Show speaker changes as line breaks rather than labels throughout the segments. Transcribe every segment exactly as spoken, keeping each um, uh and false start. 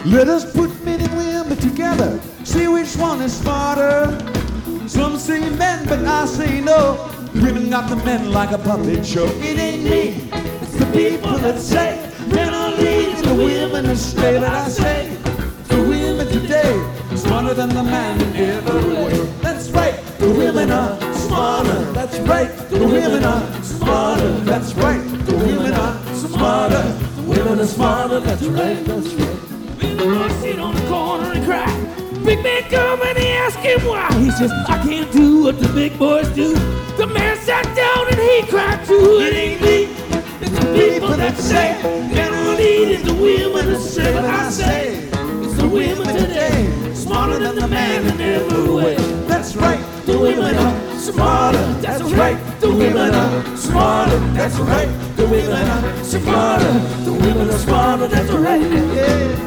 Let us put men and women together, see which one is smarter. Some say men, but I say no. Women got the men like a puppet show. It ain't me, it's the people that say men are leading the women astray. But I say the women today smarter than the man in every way. That's right, the women are smarter. That's right, the women are smarter. That's right, the women are smarter. The women are smarter. That's right, that's right.
Little boy sit on the corner and cry. Big man come and he ask him why. He says, I can't do what the big boys do. The man sat down and he cried too. It ain't me, it's the people that say men are leading the women astray. But I say it's the women today smarter than the man in every way.
That's right, the women are smarter. That's right, the women are smarter. That's right, the women are smarter. The women are smarter. That's right, yeah.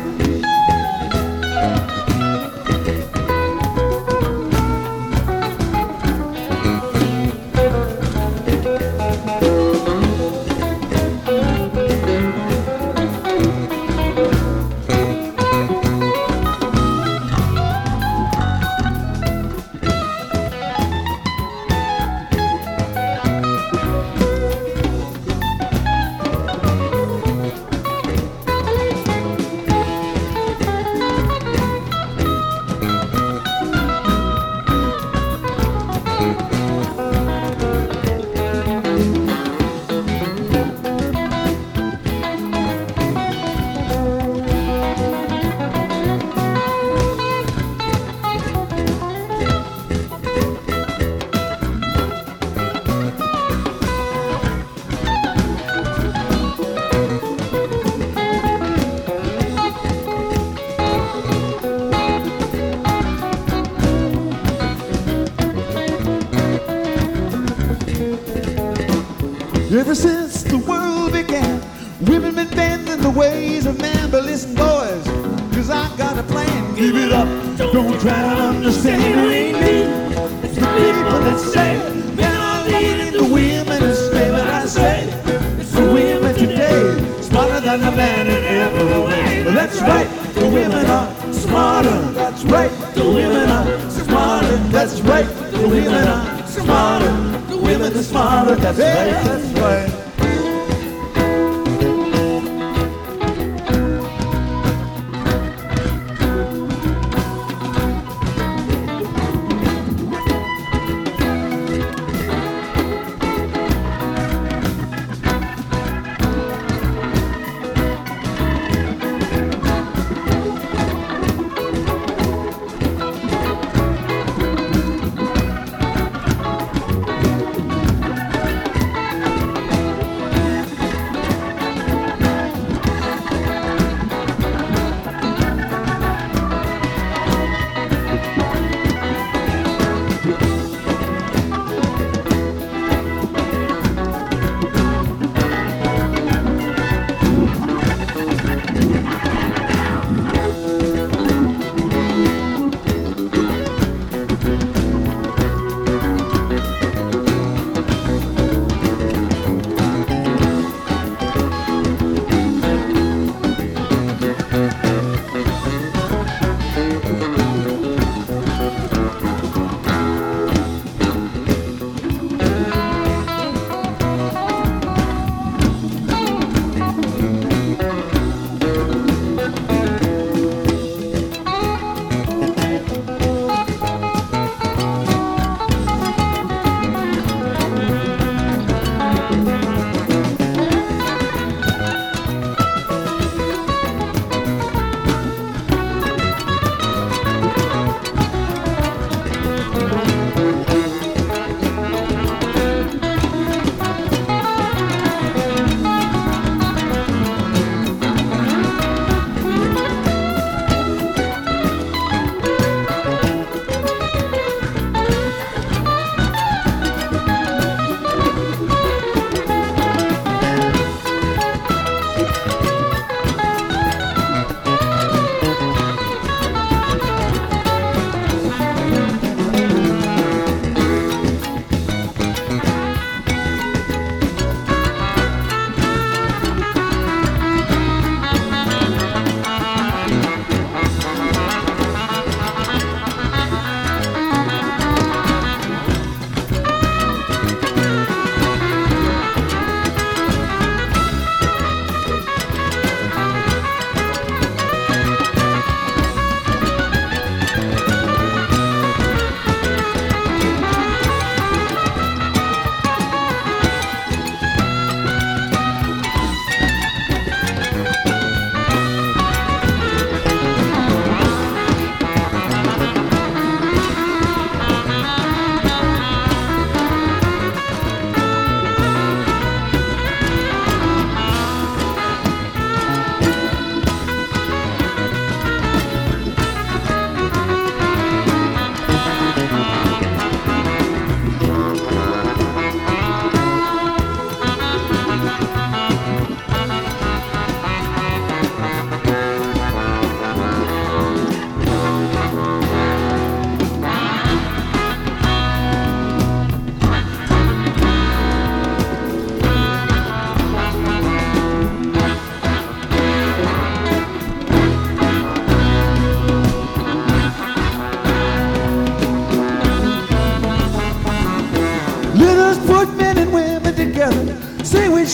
Ever since the world began, women been bending the ways of man. But listen, boys, cause I got a plan. Give it up, don't try to understand. It ain't me, it's the people that say men are leading the women astray. But I say it's the women today smarter than the man in every way. But that's right, the women are smarter. That's right, the women are smarter. That's right, the women are smarter. Women are smarter, that's right, that's right.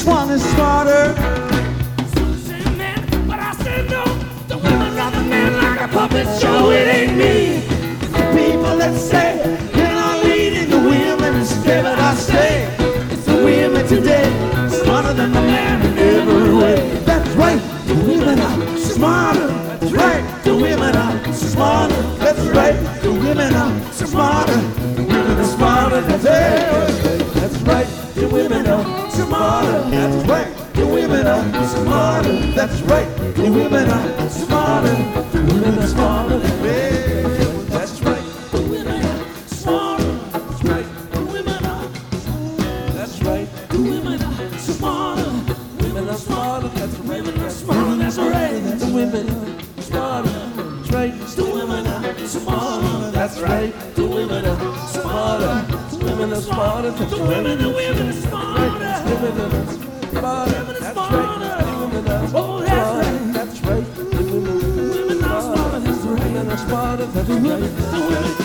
one is smarter.
Same man, but I said no. The women got the man like a puppet show. It ain't me.
The people that say they're not leading the women instead, but I say it's the women today smarter than the man in every way. That's right, the women are smarter. That's right, the women are smarter. That's right, the women are smarter. The women are smarter. That's right. That's right, the women are smarter. That's right, the women are smarter. That's right, the women are smarter. The women are smarter. That's right, the women are smarter. That's right, the women are. That's right,
The women are smarter.
women are smarter. That's right,
Women are smarter. That's right.
the women are smarter. That's right,
The women are smarter.
that's right, the women are smarter. The women are smarter. That's
The
right.
women, the women are smarter.
Women are smarter. That's right. The women are
Oh, that's
smarter.
right.
That's right. The women
Women are smarter. That's right.
are smarter. That's
The women,
right.
the women